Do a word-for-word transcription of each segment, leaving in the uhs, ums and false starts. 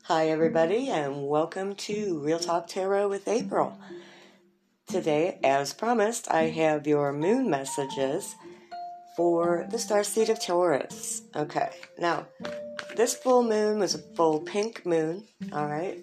Hi everybody, and welcome to Real Talk Tarot with April. Today, as promised, I have your moon messages for the starseed of Taurus. Okay, now, this full moon was a full pink moon, alright?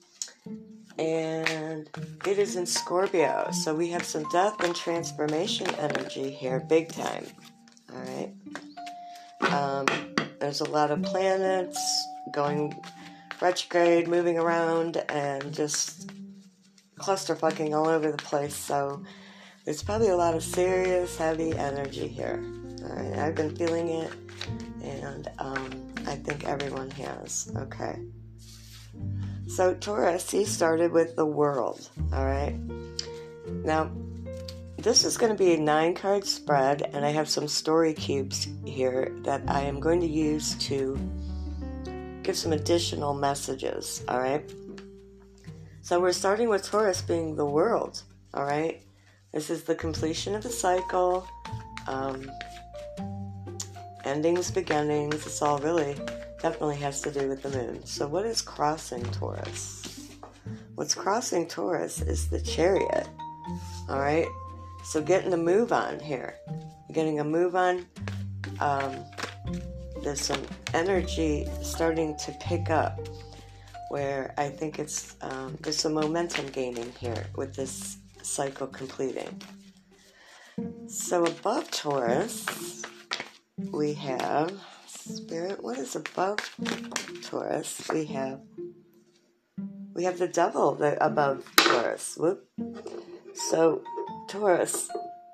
And it is in Scorpio, so we have some death and transformation energy here, big time, alright? Um, there's a lot of planets going retrograde, moving around, and just clusterfucking all over the place. So there's probably a lot of serious, heavy energy here. All right, I've been feeling it, and um, I think everyone has. Okay. So Taurus, he started with the World. All right. Now, this is going to be a nine-card spread, and I have some story cubes here that I am going to use to give some additional messages, all right? So we're starting with Taurus being the World, all right? This is the completion of the cycle, um, endings, beginnings. It's all really definitely has to do with the moon. So what is crossing Taurus? What's crossing Taurus is the Chariot, all right? So getting a move on here. Getting a move on. Um, there's some energy starting to pick up where I think it's um, there's some momentum gaining here with this cycle completing. So above Taurus, we have Spirit. What is above Taurus? We have we have the Devil that above Taurus. Whoop. So Taurus,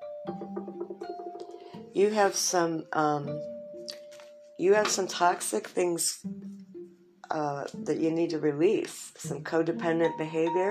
you have some um, you have some toxic things uh, that you need to release, some codependent behavior,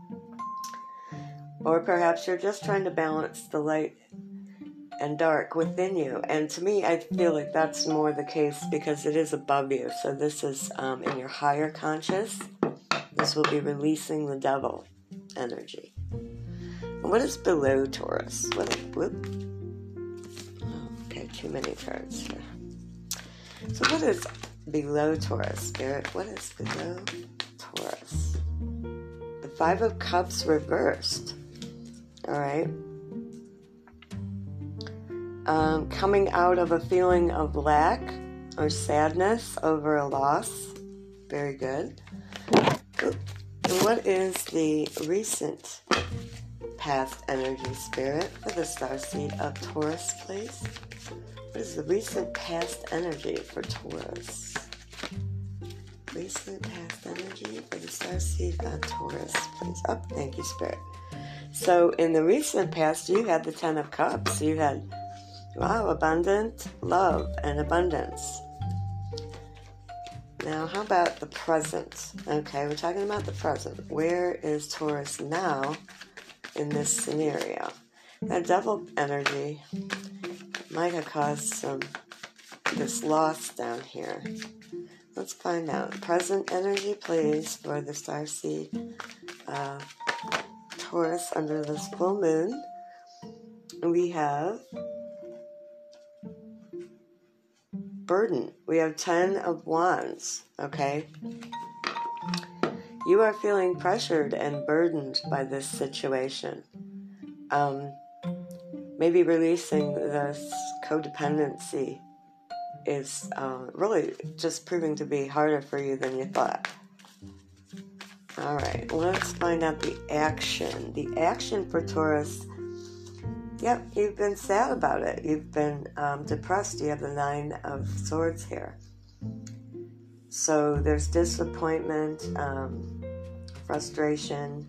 or perhaps you're just trying to balance the light and dark within you. And to me, I feel like that's more the case because it is above you. So this is um, in your higher conscious. This will be releasing the Devil energy. And what is below Taurus? What, whoop. Oh, okay, too many cards here. So what is below Taurus, Spirit? What is below Taurus? The Five of Cups reversed. All right. Um, coming out of a feeling of lack or sadness over a loss. Very good. And what is the recent past energy, Spirit, for the starseed of Taurus, please? What is the recent past energy for Taurus? Recent past energy for the starseed of Taurus, please. Oh, thank you, Spirit. So in the recent past, you had the Ten of Cups. You had, wow, abundant love and abundance. Now, how about the present? Okay, we're talking about the present. Where is Taurus now in this scenario? That Devil energy might have caused some this loss down here. Let's find out. Present energy, please, for the starseed uh, Taurus under this full moon. We have burden. We have Ten of Wands, okay? You are feeling pressured and burdened by this situation. Um, maybe releasing this codependency is uh, really just proving to be harder for you than you thought. All right, let's find out the action. The action for Taurus, yep, you've been sad about it. You've been um, depressed. You have the Nine of Swords here. So there's disappointment, um, frustration,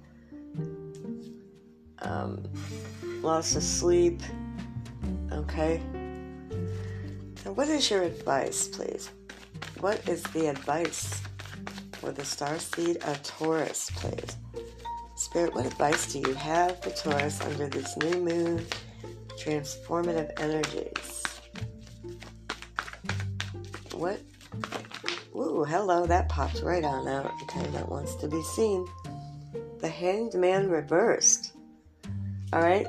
um, loss of sleep, okay? Now, what is your advice, please? What is the advice for the starseed of Taurus, please? Spirit, what advice do you have for Taurus under this new moon, transformative energies? What? Ooh, hello, that popped right on out. Okay, that wants to be seen. The Hanged Man reversed. All right.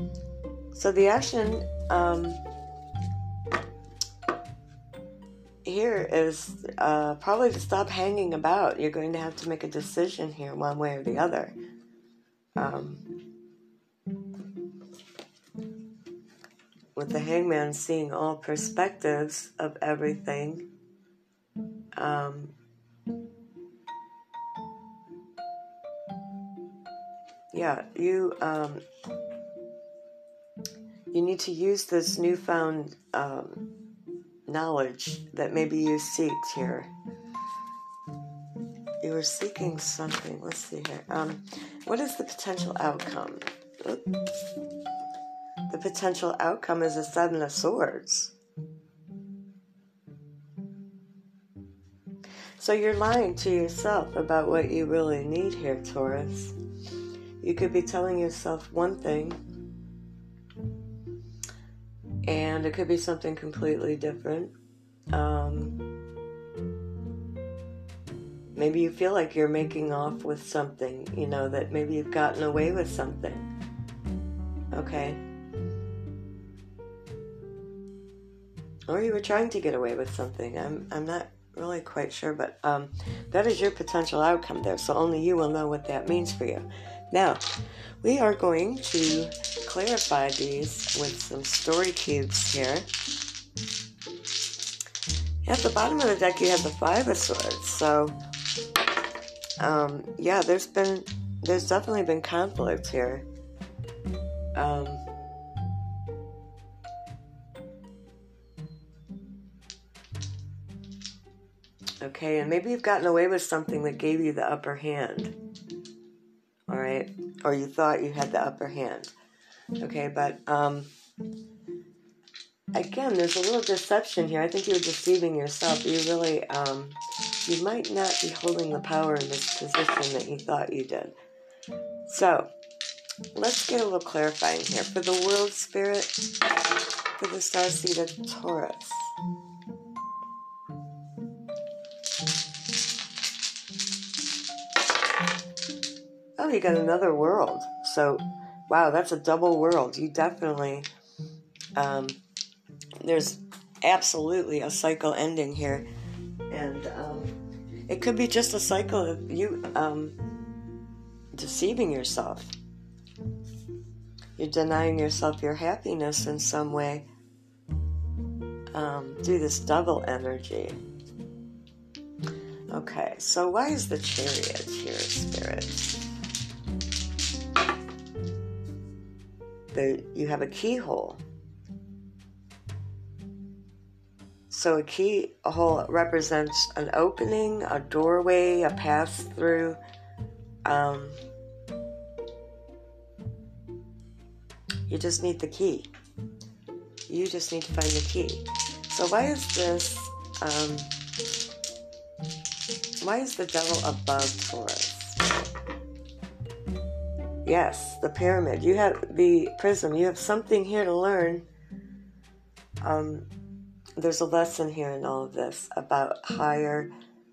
So the action um, here is uh, probably to stop hanging about. You're going to have to make a decision here one way or the other. Um, with the Hangman seeing all perspectives of everything, um, yeah, you um, you need to use this newfound um, knowledge that maybe you seeked here. You were seeking something. Let's see here. Um, what is the potential outcome? Oop. The potential outcome is a Seven of Swords. So you're lying to yourself about what you really need here, Taurus. You could be telling yourself one thing, and it could be something completely different. Um, maybe you feel like you're making off with something, you know, that maybe you've gotten away with something. Okay. Or you were trying to get away with something. I'm I'm not really quite sure, but um, that is your potential outcome there. So only you will know what that means for you. Now, we are going to clarify these with some story cubes here. At the bottom of the deck, you have the Five of Swords. So, um, yeah, there's been, there's definitely been conflict here. Um, okay, and maybe you've gotten away with something that gave you the upper hand. All right, or you thought you had the upper hand. Okay, but um, again, there's a little deception here. I think you're deceiving yourself. You really, um, you might not be holding the power in this position that you thought you did. So, let's get a little clarifying here. For the World Spirit, for the Star-Seeded Taurus. Oh, you got another world. So, wow, that's a double world. You definitely, um, there's absolutely a cycle ending here. And um, it could be just a cycle of you um, deceiving yourself. You're denying yourself your happiness in some way um, through this double energy. Okay, so why is the Chariot here, Spirit? The, you have a keyhole. So a keyhole represents an opening, a doorway, a pass-through. Um, you just need the key. You just need to find the key. So why is this, um, why is the Devil above Taurus? Yes, the Pyramid. You have the Prism. You have something here to learn. Um, there's a lesson here in all of this about higher,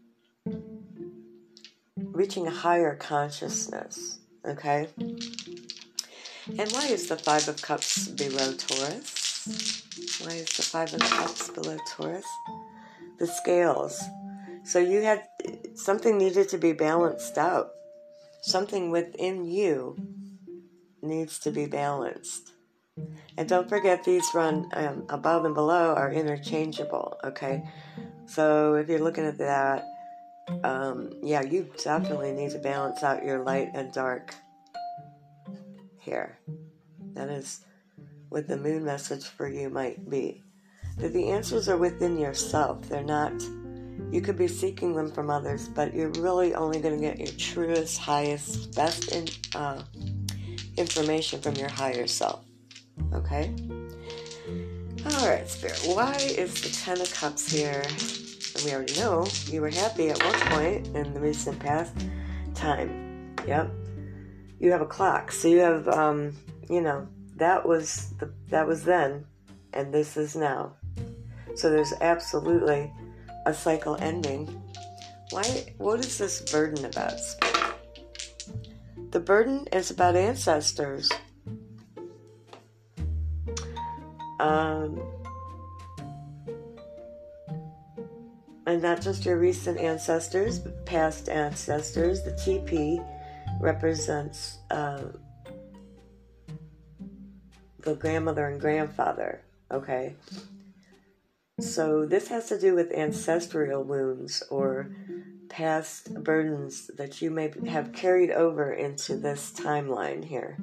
reaching a higher consciousness. Okay? And why is the Five of Cups below Taurus? Why is the Five of Cups below Taurus? The scales. So you had, something needed to be balanced out. Something within you needs to be balanced. And don't forget, these run um, above and below are interchangeable, okay? So if you're looking at that, um, yeah, you definitely need to balance out your light and dark here. That is what the moon message for you might be. That the answers are within yourself. They're not, you could be seeking them from others, but you're really only going to get your truest, highest, best in, uh, information from your higher self. Okay? Alright, Spirit. Why is the Ten of Cups here? And we already know you were happy at one point in the recent past. Time. Yep. You have a clock. So you have, um, you know, that was the, that was then, and this is now. So there's absolutely a cycle ending. Why? What is this burden about, Spirit? The burden is about ancestors. Um, and not just your recent ancestors, but past ancestors. The T P represents uh, the grandmother and grandfather, okay? So this has to do with ancestral wounds or past burdens that you may have carried over into this timeline here.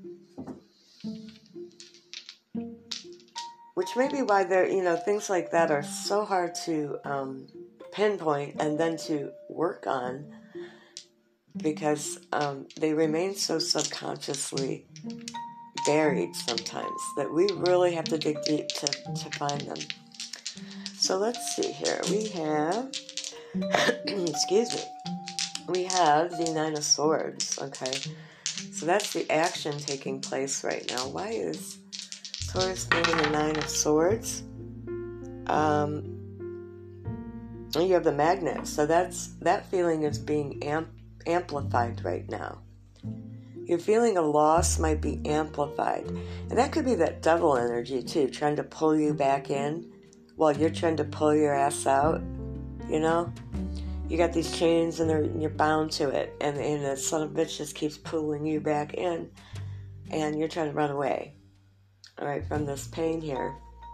Which may be why there, you know, things like that are so hard to um, pinpoint and then to work on, because um, they remain so subconsciously buried sometimes that we really have to dig deep to, to find them. So let's see here. We have, excuse me, we have the Nine of Swords, okay? So that's the action taking place right now. Why is Taurus being the Nine of Swords? Um, you have the Magnet, so that's that feeling is being amp, amplified right now. Your feeling of loss might be amplified, and that could be that devil energy too, trying to pull you back in while you're trying to pull your ass out. You know, you got these chains and they're, you're bound to it, and, and the son of a bitch just keeps pulling you back in, and you're trying to run away. All right, from this pain here.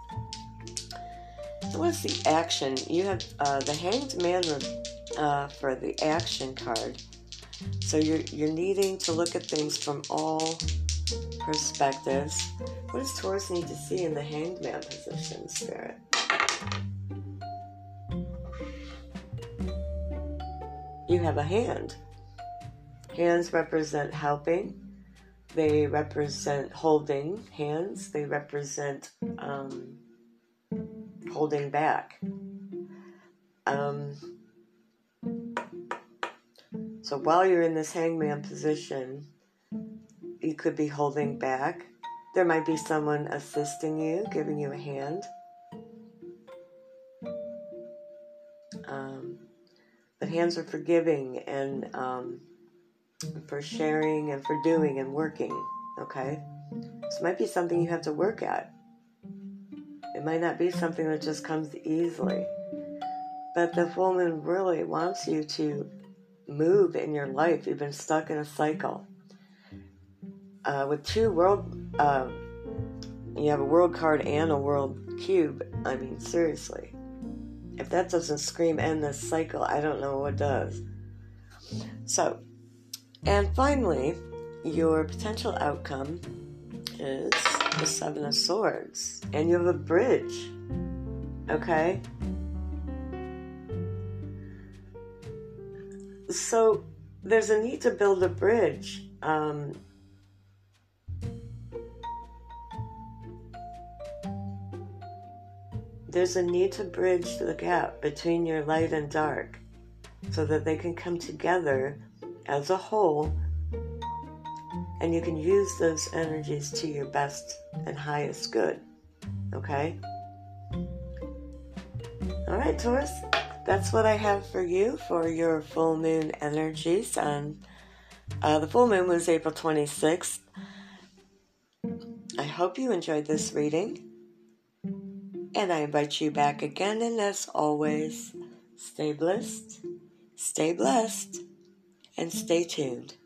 So what's the action? You have uh, the Hanged Man uh, for the action card. So you're you're needing to look at things from all perspectives. What does Taurus need to see in the Hanged Man position, Spirit? You have a hand. Hands represent helping. They represent holding hands. They represent um, holding back. Um, so while you're in this hangman position, you could be holding back. There might be someone assisting you, giving you a hand. Um, but hands are for giving and um, for sharing and for doing and working, okay? This might be something you have to work at. It might not be something that just comes easily. But the full moon really wants you to move in your life. You've been stuck in a cycle. Uh, with two world, uh, you have a world card and a world cube. I mean, seriously. If that doesn't scream end this cycle, I don't know what does. So, and finally, your potential outcome is the Seven of Swords. And you have a bridge. Okay? So, there's a need to build a bridge. Um, there's a need to bridge the gap between your light and dark so that they can come together as a whole, and you can use those energies to your best and highest good. Okay? All right, Taurus. That's what I have for you for your full moon energies. And uh, the full moon was April twenty-sixth. I hope you enjoyed this reading. And I invite you back again. And as always, stay blessed, stay blessed, and stay tuned.